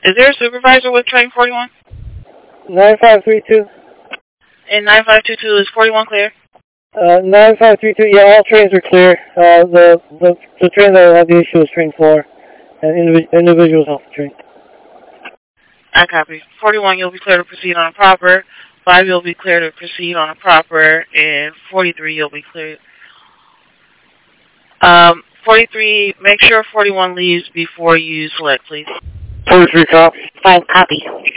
Is there a supervisor with train 41? 9532. And 9522 is 41 clear? 9532, yeah, all trains are clear. The train that had the issue was train 4, and individuals off the train. I copy. 41, you'll be clear to proceed on a proper. 5, you'll be clear to proceed on a proper. And 43, you'll be clear. 43, make sure 41 leaves before you select, please. 43 copy. 5 copy.